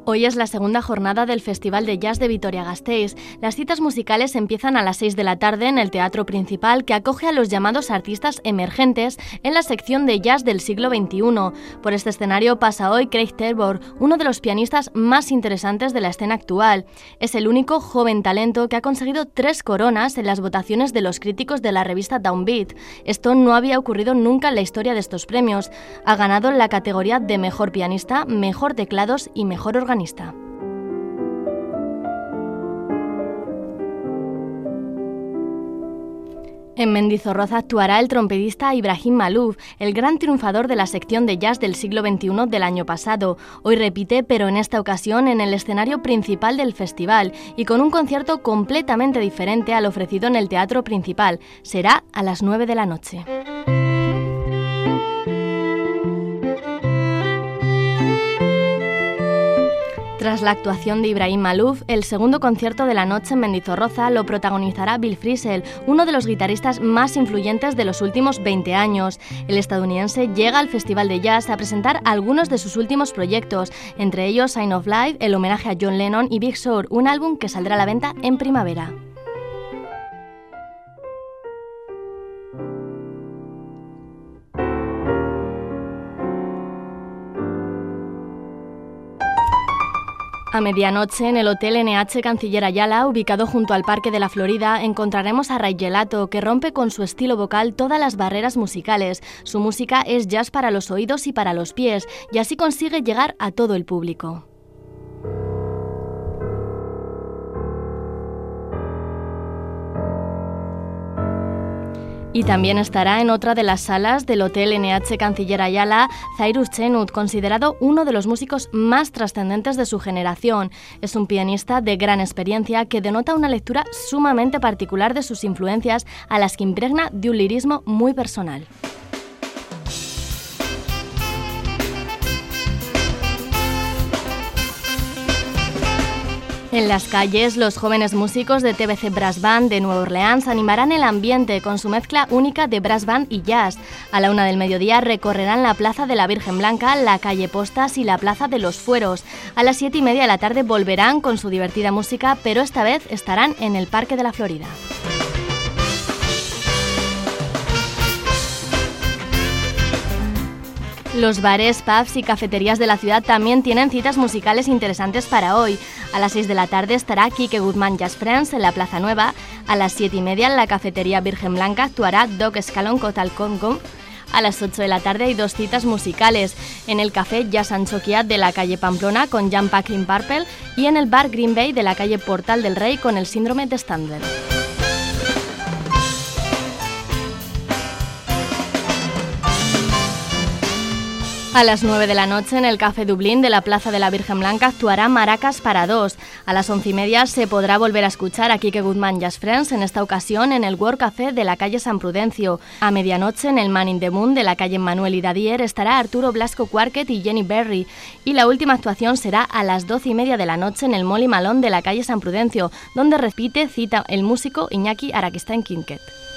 Hoy es la segunda jornada del Festival de Jazz de Vitoria-Gasteiz. Las citas musicales empiezan a las 6 de la tarde en el Teatro Principal, que acoge a los llamados artistas emergentes en la sección de jazz del siglo XXI. Por este escenario pasa hoy Craig Taylor, uno de los pianistas más interesantes de la escena actual. Es el único joven talento que ha conseguido 3 coronas en las votaciones de los críticos de la revista Downbeat. Esto no había ocurrido nunca en la historia de estos premios. Ha ganado la categoría de mejor pianista, mejor teclados y mejor organista. En Mendizorroza actuará el trompetista Ibrahim Malouf, el gran triunfador de la sección de jazz del siglo XXI del año pasado. Hoy repite, pero en esta ocasión en el escenario principal del festival y con un concierto completamente diferente al ofrecido en el Teatro Principal. Será a las 9 de la noche. Tras la actuación de Ibrahim Malouf, el segundo concierto de la noche en Mendizorroza lo protagonizará Bill Frisell, uno de los guitarristas más influyentes de los últimos 20 años. El estadounidense llega al Festival de Jazz a presentar algunos de sus últimos proyectos, entre ellos Sign of Life, el homenaje a John Lennon y Big Sur, un álbum que saldrá a la venta en primavera. A medianoche, en el Hotel NH Canciller Ayala, ubicado junto al Parque de la Florida, encontraremos a Ray Gelato, que rompe con su estilo vocal todas las barreras musicales. Su música es jazz para los oídos y para los pies, y así consigue llegar a todo el público. Y también estará en otra de las salas del Hotel NH Canciller Ayala, Cyrus Chenut, considerado uno de los músicos más trascendentes de su generación. Es un pianista de gran experiencia que denota una lectura sumamente particular de sus influencias, a las que impregna de un lirismo muy personal. En las calles, los jóvenes músicos de TBC Brass Band de Nueva Orleans animarán el ambiente con su mezcla única de brass band y jazz. A la 1 del mediodía recorrerán la Plaza de la Virgen Blanca, la calle Postas y la Plaza de los Fueros. A las 7:30 de la tarde volverán con su divertida música, pero esta vez estarán en el Parque de la Florida. Los bares, pubs y cafeterías de la ciudad también tienen citas musicales interesantes para hoy. A las 6 de la tarde estará Kike Goodman Jazz Friends en la Plaza Nueva. A las 7:30 en la cafetería Virgen Blanca actuará Doc Escalón Cotal Congo. A las 8 de la tarde hay 2 citas musicales, en el café Jazz Anchoquiat de la calle Pamplona con Jan Packlin Purple y en el bar Green Bay de la calle Portal del Rey con el Síndrome de Stendhal. A las 9 de la noche en el Café Dublín de la Plaza de la Virgen Blanca actuará Maracas para 2. A las 11:30 se podrá volver a escuchar a Kike Goodman Jazz Friends, en esta ocasión en el World Café de la calle San Prudencio. A medianoche en el Man in the Moon de la calle Manuel y Dadier estará Arturo Blasco Quartet y Jenny Berry. Y la última actuación será a las 12:30 de la noche en el Molly Malone de la calle San Prudencio, donde repite cita el músico Iñaki Araquistán Quinquet.